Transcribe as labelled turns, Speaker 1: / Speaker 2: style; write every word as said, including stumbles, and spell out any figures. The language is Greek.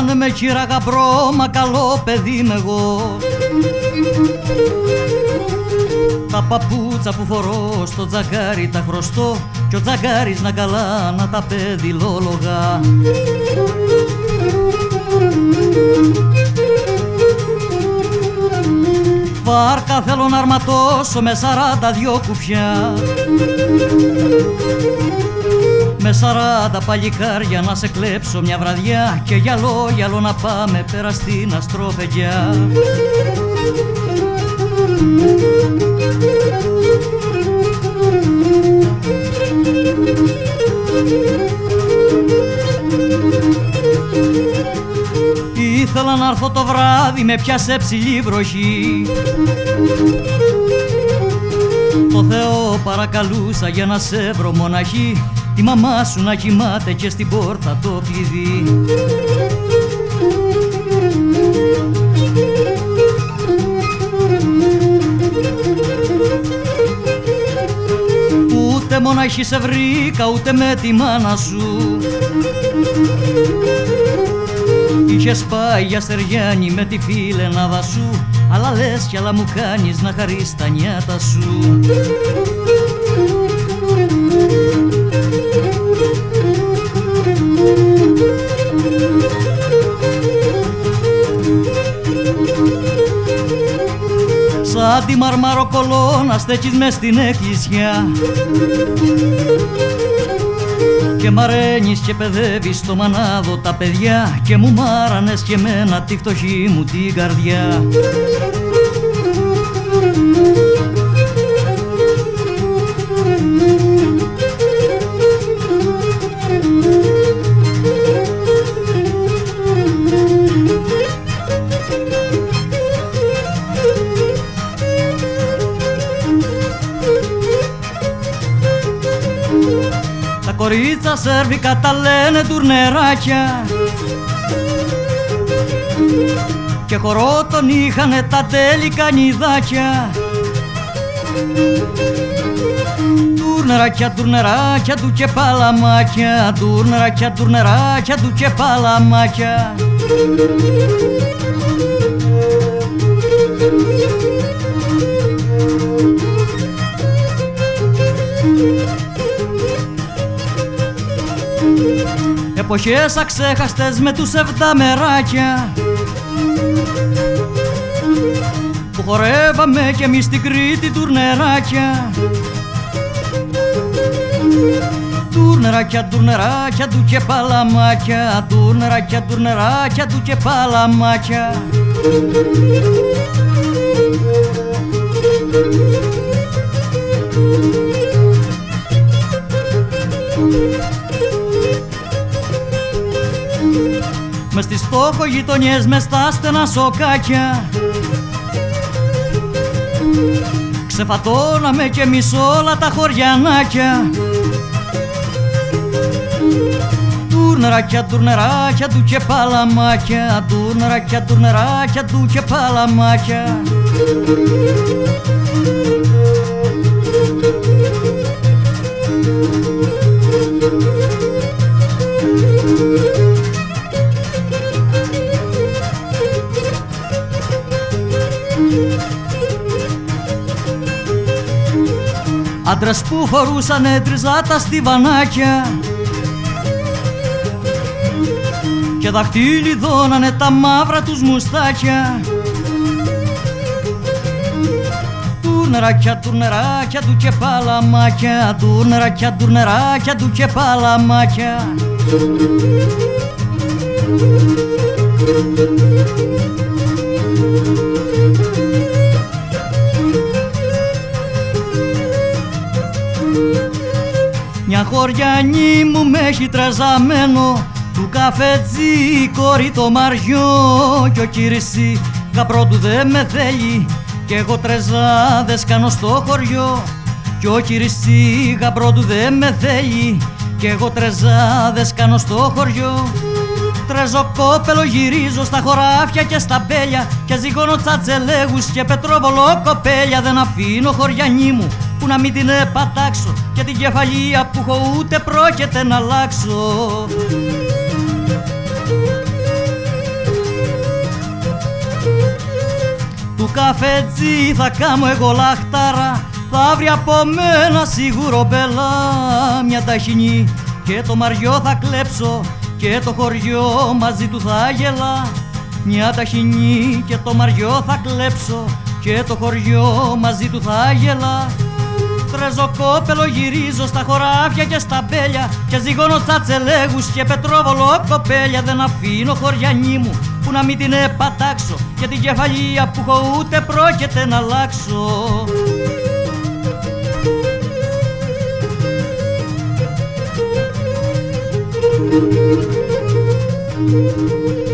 Speaker 1: Κάνε με κύρα γαμπρό, μα καλό παιδί είμαι εγώ. Τα παπούτσα που φορώ στο τζαγκάρι τα χρωστώ κι ο τζαγκάρις να καλά να τα παιδιλόλογα. Βάρκα θέλω να αρματώσω με σαράντα δυο κουφιά, με σαράντα παλικάρια να σε κλέψω μια βραδιά και γυαλό γυαλό να πάμε πέρα στην Αστροφεγγιά. Ήθελα να έρθω το βράδυ, με πιάσε ψηλή βροχή. Το Θεό παρακαλούσα για να σε βρω μοναχή, τη μαμά σου να κοιμάται και στην πόρτα το κλειδί. Ούτε μοναχή σε βρήκα, ούτε με τη μάνα σου. Είχες πάει για Στεριάννη με τη φιλενάδα σου, αλλά λες κι άλλα μου κάνεις να χαρείς τα νιάτα σου. Σαν τη μαρμαροκολόνα στέκεις μες στην εκκλησιά και μαραίνεις και παιδεύεις στο μανάδο τα παιδιά και μου μάρανες και εμένα τη φτωχή μου την καρδιά. Κορίτσα σέρβικα τα λένε τουρνεράκια και χορό τον είχανε τα τέλικα νιδάκια. Τουρνεράκια, τουρνεράκια του και παλαμάκια, τουρνεράκια, τουρνεράκια του και παλαμάκια. Εποχές αξέχαστες με τους εβδαμεράκια που χορεύαμε κι εμείς στην Κρήτη τουρνεράκια. Τουρνεράκια, τουρνεράκια του και παλαμάκια, τουρνεράκια, τουρνεράκια του και παλαμάκια. Μες στις φτωχογειτονιές, μες στα στενά σοκάκια ξεφατώναμε κι εμείς όλα τα χωριανάκια. Τουρνεράκια, τουρνεράκια του και παλαμάκια, τουρνεράκια, τουρνεράκια του και παλαμάκια. Άντρες που φορούσανε τριζάτα στιβανάκια και δαχτυλιδώνανε τα μαύρα τους μουστάκια. Τουρνεράκια, τουρνεράκια του και παλαμάκια, τουρνεράκια, τουρνεράκια του και παλαμάκια. Μια χωριανή μου με έχει τραζαμένο, του καφετζή κόρη το μαριό, κι ο Κύριση γαμπρό του δε με θέλει κι εγώ τρεζάδες κάνω στο χωριό. Κι ο Κύριση γαμπρό του δε με θέλει κι εγώ τρεζάδες κάνω στο χωριό. Τρέζω κόπελο, γυρίζω στα χωράφια και στα μπέλια και ζυγώνω τσατσελέγους και πετροβολό κοπέλια. Δεν αφήνω χωριανή μου που να μην την επατάξω και την κεφαλία που έχω ούτε πρόκειται να αλλάξω. Του καφετζή θα κάμω εγώ λαχτάρα, θα βρει από μένα σίγουρο μπελά μια ταχινή, και το μαριό θα κλέψω και το χωριό μαζί του θα γελά. Μια ταχινή και το μαριό θα κλέψω και το χωριό μαζί του θα γελά. Τρεζοκόπελο γυρίζω στα χωράφια και στα μπέλια και ζυγώνω τσατσελέγους και πετρόβολο κοπέλια. Δεν αφήνω χωριανή μου που να μην την επατάξω, και την κεφαλία που έχω ούτε πρόκειται να αλλάξω. Thank you.